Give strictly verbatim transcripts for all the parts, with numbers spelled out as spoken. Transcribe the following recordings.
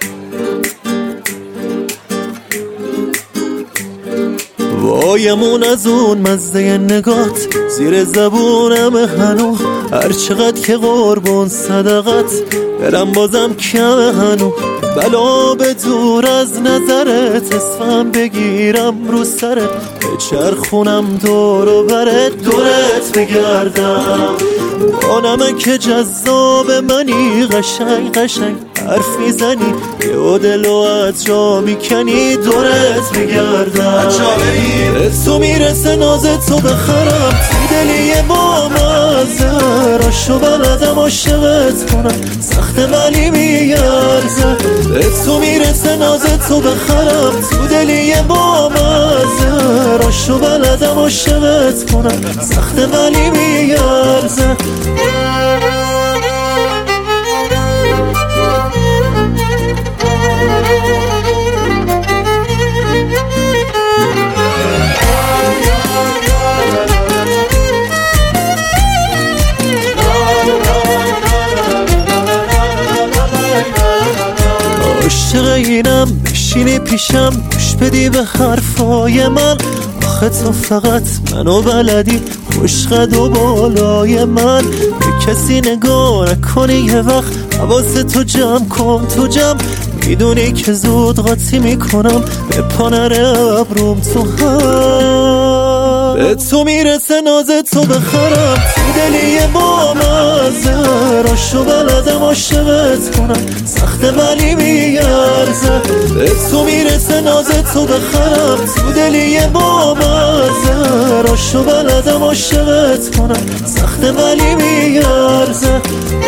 وایمون از اون مزه نگات زیر زبونم هنو، هر چقدر که قربون صدقت برم بازم کم هنو. بلا به دور از نظرت اسمم بگیرم رو سرت، بچرخونم دور و برت دورت بگردم. آنمه که جذاب منی، قشنگ قشنگ حرف میزنی، یه دلو از جا میکنی دورت بگردم. تو میرسه ناز تو بخرم، تو دلی یه با مزه، راشو بلدم عاشقت کنم، سخت ولی میارزه. تو میرسه ناز تو بخرم، تو دلی یه با مزه، راشو بلدم عاشقت کنم، سخت ولی میارزه. عاشق اینم بشینی پیشم، گوش بدی به حرفای من. آخه تو فقط منو بلدی، خوشقد و بالای من. به کسی نگاه نکنی یه وقت، حواس تو جمع کن تو جمع. میدونی که زود قاطی میکنم، به پانر ابروم تو هم. به تو میرسه ناز تو بخرم، تو دلی یه با مزه، راشو بلدم عاشقت کنم، سخت ولی میارزه. به تو میرسه ناز تو بخرم، تو دلی یه با مزه، راشو بلدم عاشقت کنم، سخت ولی میارزه.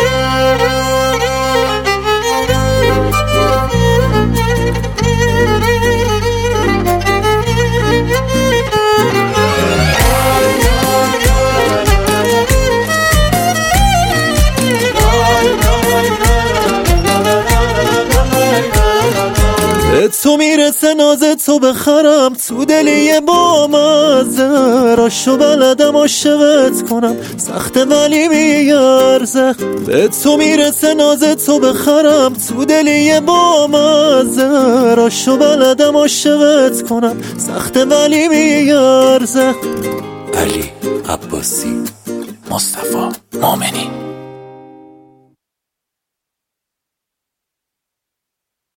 تو میرسه ناز تو بخرم، تو دلی یه با مزه، راشو بلدم عاشقت کنم، سخت ولی میارزه. به تو میرسه ناز تو بخرم، تو دلی یه با مزه، راشو بلدم عاشقت کنم، سخت ولی میارزه. علی عباسی، مصطفی مومنی.